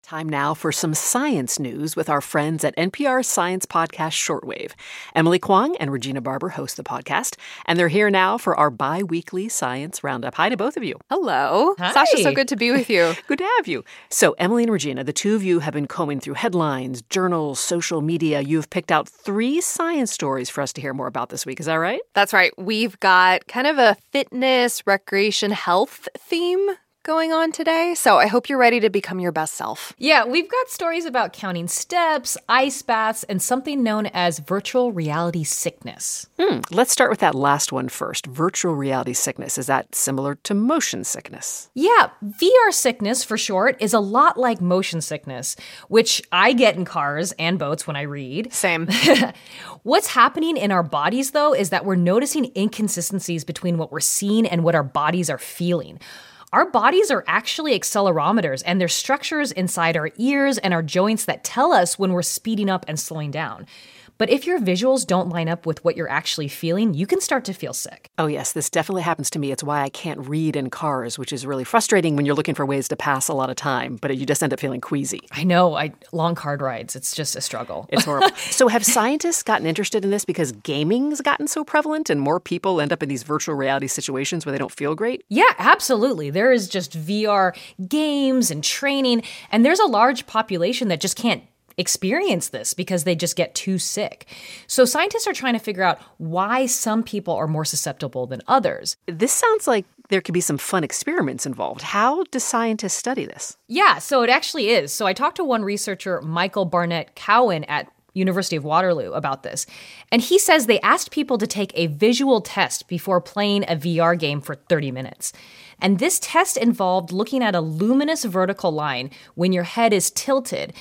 Time now for some science news with our friends at NPR's science podcast Shortwave. Emily Kwong and Regina Barber host the podcast, and they're here now for our bi-weekly science roundup. Hi to both of you. Hello. Hi. Sasha, so good to be with you. Good to have you. So, Emily and Regina, the two of you have been combing through headlines, journals, social media. You've picked out 3 science stories for us to hear more about this week. Is that right? That's right. We've got kind of a fitness, recreation, health theme going on today, so I hope you're ready to become your best self. Yeah, we've got stories about counting steps, ice baths, and something known as virtual reality sickness. Let's start with that last one first. Virtual reality sickness. Is that similar to motion sickness? Yeah, VR sickness, for short, is a lot like motion sickness, which I get in cars and boats when I read. Same. What's happening in our bodies, though, is that we're noticing inconsistencies between what we're seeing and what our bodies are feeling. Our bodies are actually accelerometers, and they're structures inside our ears and our joints that tell us when we're speeding up and slowing down. But if your visuals don't line up with what you're actually feeling, you can start to feel sick. Oh, yes, this definitely happens to me. It's why I can't read in cars, which is really frustrating when you're looking for ways to pass a lot of time, but you just end up feeling queasy. I know, long car rides, it's just a struggle. It's horrible. So have scientists gotten interested in this because gaming's gotten so prevalent and more people end up in these virtual reality situations where they don't feel great? Yeah, absolutely. There is just VR games and training, and there's a large population that just can't experience this because they just get too sick. So scientists are trying to figure out why some people are more susceptible than others. This sounds like there could be some fun experiments involved. How do scientists study this? Yeah, so it actually is. So I talked to one researcher, Michael Barnett Cowan at University of Waterloo, about this. And he says they asked people to take a visual test before playing a VR game for 30 minutes. And this test involved looking at a luminous vertical line when your head is tilted.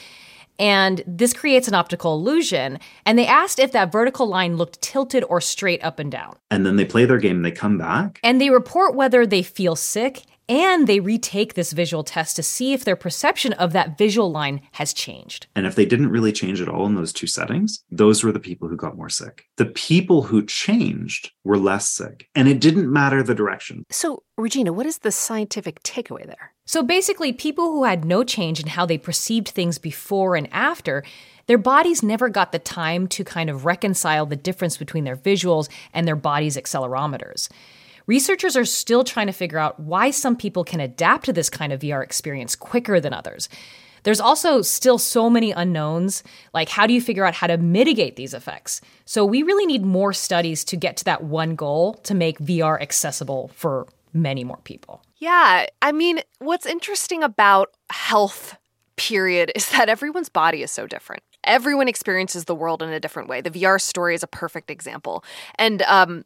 And this creates an optical illusion. And they asked if that vertical line looked tilted or straight up and down. And then they play their game, they come back. And they report whether they feel sick, and they retake this visual test to see if their perception of that visual line has changed. And if they didn't really change at all in those 2 settings, those were the people who got more sick. The people who changed were less sick. And it didn't matter the direction. So, Regina, what is the scientific takeaway there? So basically, people who had no change in how they perceived things before and after, their bodies never got the time to kind of reconcile the difference between their visuals and their body's accelerometers. Researchers are still trying to figure out why some people can adapt to this kind of VR experience quicker than others. There's also still so many unknowns, like how do you figure out how to mitigate these effects? So we really need more studies to get to that one goal to make VR accessible for many more people. Yeah, I mean, what's interesting about health, period, is that everyone's body is so different. Everyone experiences the world in a different way. The VR story is a perfect example. And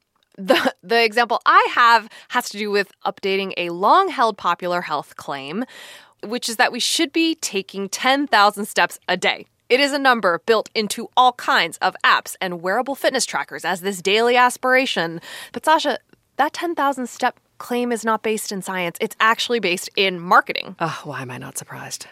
the example I have has to do with updating a long-held popular health claim, which is that we should be taking 10,000 steps a day. It is a number built into all kinds of apps and wearable fitness trackers as this daily aspiration. But Sasha, that 10,000 step claim is not based in science. It's actually based in marketing. Oh, why am I not surprised?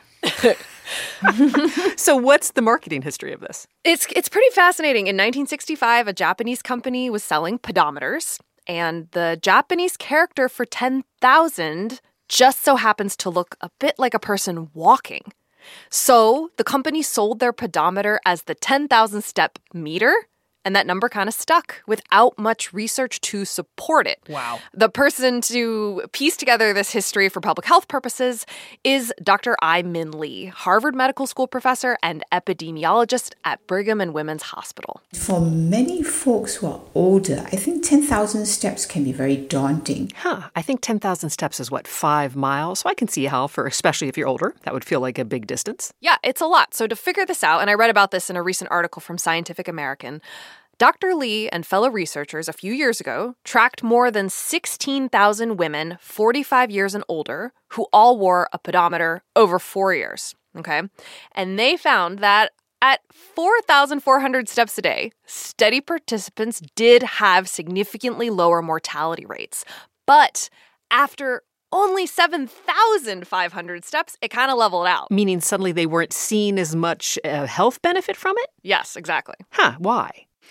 So what's the marketing history of this? It's pretty fascinating. In 1965, a Japanese company was selling pedometers, and the Japanese character for 10,000 just so happens to look a bit like a person walking. So the company sold their pedometer as the 10,000 step meter, and that number kind of stuck without much research to support it. Wow. The person to piece together this history for public health purposes is Dr. Ai-Min Lee, Harvard Medical School professor and epidemiologist at Brigham and Women's Hospital. For many folks who are older, I think 10,000 steps can be very daunting. I think 10,000 steps is 5 miles? So I can see how, especially if you're older, that would feel like a big distance. Yeah, it's a lot. So to figure this out, and I read about this in a recent article from Scientific American, Dr. Lee and fellow researchers a few years ago tracked more than 16,000 women 45 years and older who all wore a pedometer over 4 years, okay? And they found that at 4,400 steps a day, steady participants did have significantly lower mortality rates. But after only 7,500 steps, it kind of leveled out. Meaning suddenly they weren't seeing as much health benefit from it? Yes, exactly. Why?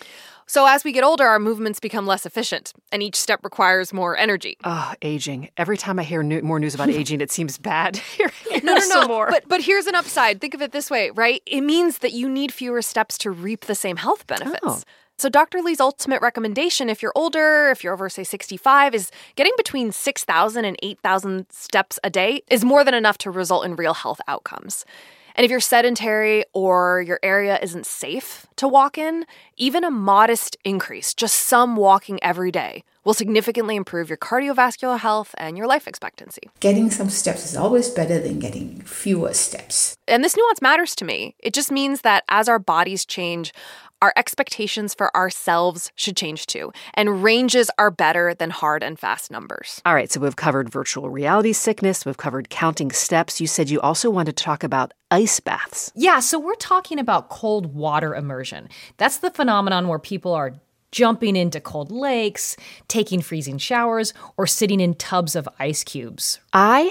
So as we get older, our movements become less efficient, and each step requires more energy. Oh, aging. Every time I hear more news about aging, it seems bad. No. But here's an upside. Think of it this way, right? It means that you need fewer steps to reap the same health benefits. Oh. So Dr. Lee's ultimate recommendation, if you're older, if you're over, say, 65, is getting between 6,000 and 8,000 steps a day is more than enough to result in real health outcomes. And if you're sedentary or your area isn't safe to walk in, even a modest increase, just some walking every day, will significantly improve your cardiovascular health and your life expectancy. Getting some steps is always better than getting fewer steps. And this nuance matters to me. It just means that as our bodies change, our expectations for ourselves should change too. And ranges are better than hard and fast numbers. All right, so we've covered virtual reality sickness. We've covered counting steps. You said you also wanted to talk about ice baths. Yeah, so we're talking about cold water immersion. That's the phenomenon where people are jumping into cold lakes, taking freezing showers, or sitting in tubs of ice cubes. I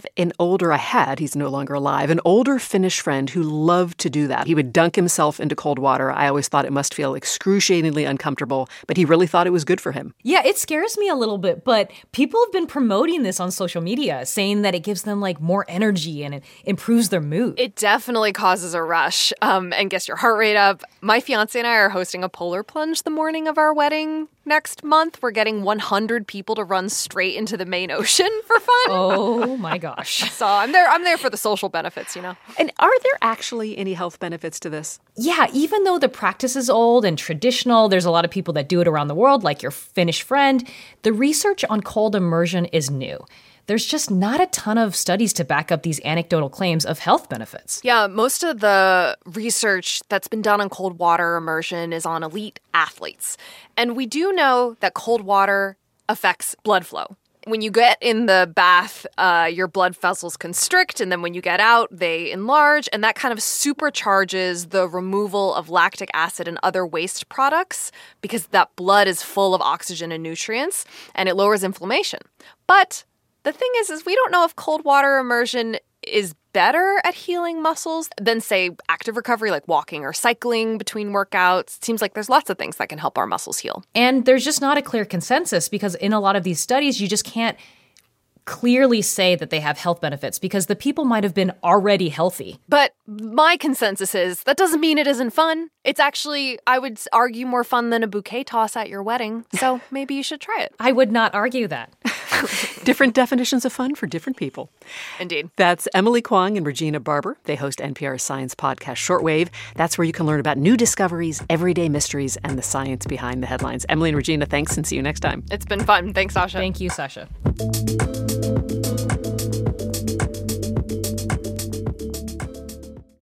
had, he's no longer alive, an older Finnish friend who loved to do that. He would dunk himself into cold water. I always thought it must feel excruciatingly uncomfortable, but he really thought it was good for him. Yeah, it scares me a little bit, but people have been promoting this on social media, saying that it gives them more energy and it improves their mood. It definitely causes a rush and gets your heart rate up. My fiance and I are hosting a polar plunge the morning of our wedding next month. We're getting 100 people to run straight into the main ocean for fun. Oh my gosh. So I'm there for the social benefits, And are there actually any health benefits to this? Yeah, even though the practice is old and traditional, there's a lot of people that do it around the world, like your Finnish friend. The research on cold immersion is new. There's just not a ton of studies to back up these anecdotal claims of health benefits. Yeah, most of the research that's been done on cold water immersion is on elite athletes. And we do know that cold water affects blood flow. When you get in the bath, your blood vessels constrict, and then when you get out, they enlarge, and that kind of supercharges the removal of lactic acid and other waste products because that blood is full of oxygen and nutrients, and it lowers inflammation. But the thing is we don't know if cold water immersion is better at healing muscles than, say, active recovery like walking or cycling between workouts. It seems like there's lots of things that can help our muscles heal. And there's just not a clear consensus because in a lot of these studies, you just can't clearly say that they have health benefits because the people might have been already healthy. But my consensus is that doesn't mean it isn't fun. It's actually, I would argue, more fun than a bouquet toss at your wedding. So maybe you should try it. I would not argue that. Different definitions of fun for different people. Indeed. That's Emily Kwong and Regina Barber. They host NPR's science podcast Shortwave. That's where you can learn about new discoveries, everyday mysteries, and the science behind the headlines. Emily and Regina, thanks, and see you next time. It's been fun. Thanks, Sasha. Thank you, Sasha.